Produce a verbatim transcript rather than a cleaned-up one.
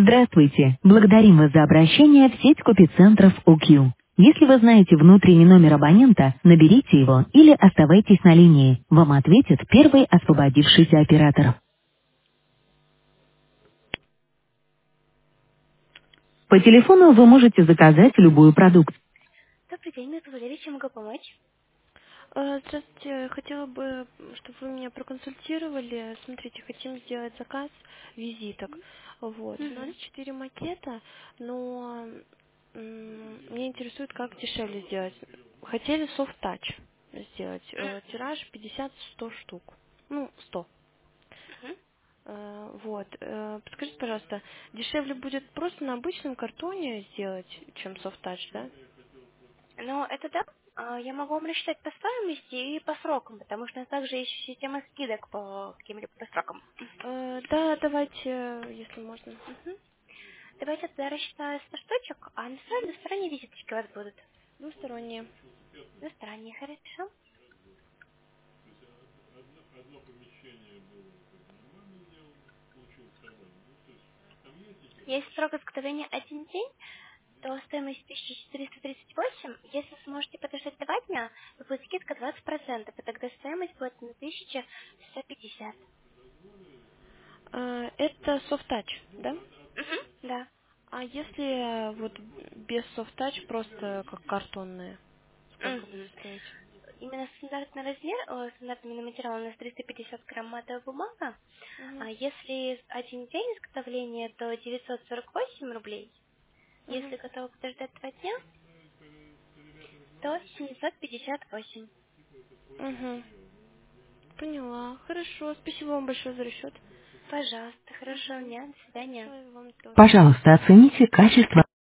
Здравствуйте. Благодарим вас за обращение в сеть копицентров о кью. Если вы знаете внутренний номер абонента, наберите его или оставайтесь на линии. Вам ответит первый освободившийся оператор. По телефону вы можете заказать любую продукцию. Добрый день, это Валерий, чем могу помочь? Э, Здравствуйте, хотела бы, чтобы вы меня проконсультировали. Смотрите, хотим сделать заказ визиток. Вот. У нас Мгм. четыре макета, но м, меня интересует, как дешевле сделать. Хотели soft touch сделать. Э, Тираж пятьдесят-сто штук. Ну, сто. Мгм. Э, Вот. Э, Подскажите, пожалуйста, дешевле будет просто на обычном картоне сделать, чем soft touch, да? Ну, это да. А, Я могу вам рассчитать по стоимости и по срокам, потому что у нас также есть система скидок по каким-либо по срокам. Э, Да, давайте, э, если можно. Мгм. Давайте тогда рассчитаю сто штучек, а на своей двусторонней визиточки у вас будут. Двусторонние. Двусторонние, хорошо. Если срок изготовления один день, то стоимость тысяча четыреста тридцать восемь. Если сможете подождать два дня, то будет скидка двадцать процентов, и тогда стоимость будет на тысяча сто пятьдесят. А, Это soft touch, да? Угу. Да. А если э, вот без soft touch, просто как картонные, сколько будет Угу. стоить? Именно стандартный размер, э, стандартный материал у нас триста пятьдесят грамм матовая бумага. Угу, А если один день изготовления, то девятьсот сорок восемь рублей. угу, Если готовы подождать два дня, то семьсот пятьдесят восемь. угу. Поняла. Хорошо. Спасибо вам большое за расчет. Пожалуйста, хорошего Угу. дня, до свидания. Вам тоже. Пожалуйста, оцените качество